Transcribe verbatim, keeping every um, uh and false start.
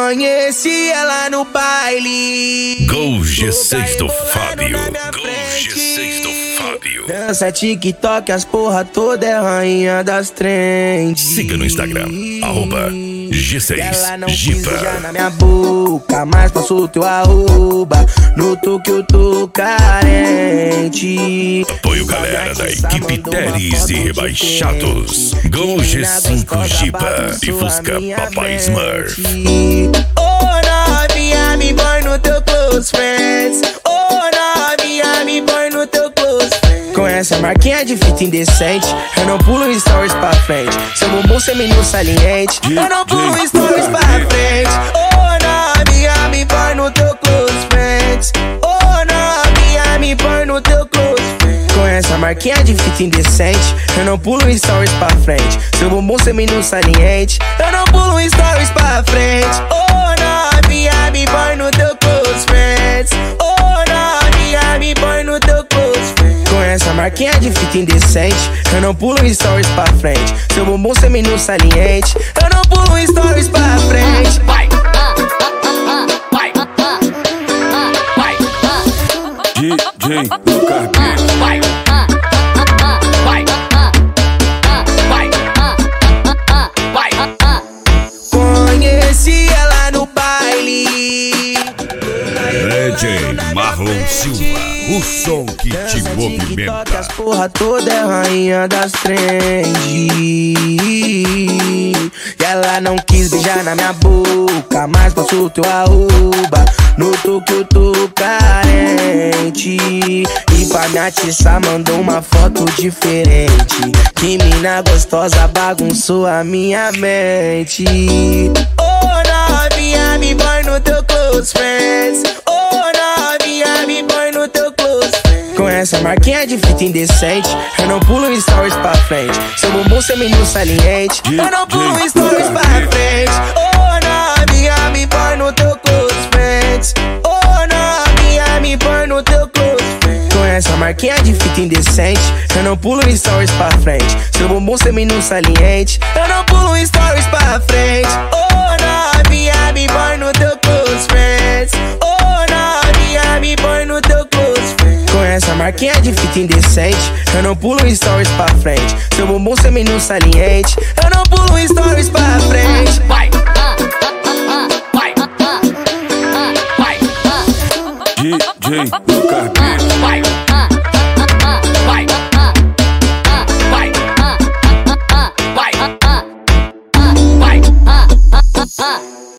Conheci ela no baile. Gol G seis do Fábio. Gol G seis do Fábio. Dança TikTok, as porra toda é rainha das trends. Siga no Instagram, arroba G seis Ela não quis Jipa. beijar na minha boca, mas passou teu arroba. Notou que eu tô carente. Apoio galera da equipe Teres e Rebaixados. Gol G cinco Jipa e Fusca Papai Smurf. Oh, novinha, me põe no teu close friends. Oh, novinha, me põe no teu close friends. Com essa marquinha de fita indecente, eu não pulo stories pra frente. Seu bumbum semi-nu saliente, eu não pulo stories pra frente. Oh, novinha, me põe no teu close friends. Oh, novinha, me põe no teu close friends. Com essa marquinha de fita indecente, eu não pulo stories pra frente. Seu bumbum semi-nu saliente, eu não pulo stories pra frente. Oh, novinha, me põe no teu close friends. Oh, novinha, me põe no teu close friends. Com essa marquinha de fita indecente, eu não pulo stories pra frente. Seu bumbum semi-nu saliente, eu não pulo stories pra frente. Vai, vai, vai, D J do Carpete. vai, vai, vai, vai. Conheci ela no baile. D J Marlon Silva, o som que te movimenta. As porra toda é rainha das trends. E ela não quis beijar na minha boca, mas passou teu arroba. Notou que eu tô carente. E pra me atiçar mandou uma foto diferente. Que mina gostosa bagunçou a minha mente. Oh, novinha, me põe no teu close friends. Oh, novinha, me põe no teu close friends. Com essa marquinha de fita indecente, eu não pulo stories pra frente. Seu bumbum semi-nu saliente, eu não pulo stories pra frente. Oh, novinha, me põe no teu close friends. Oh, novinha, me põe no teu close friends. Com essa marquinha de fita indecente, eu não pulo stories pra frente. Seu bumbum semi-nu saliente, eu não pulo stories pra frente. Oh, novinha, me põe no teu close friends. Oh, novinha, me põe no teu close friends. Com essa marquinha de fita indecente, eu não pulo stories pra frente. Seu bumbum semi-nu saliente, eu não pulo stories pra frente. Vai, vai, vai, vai. D J do Carpete.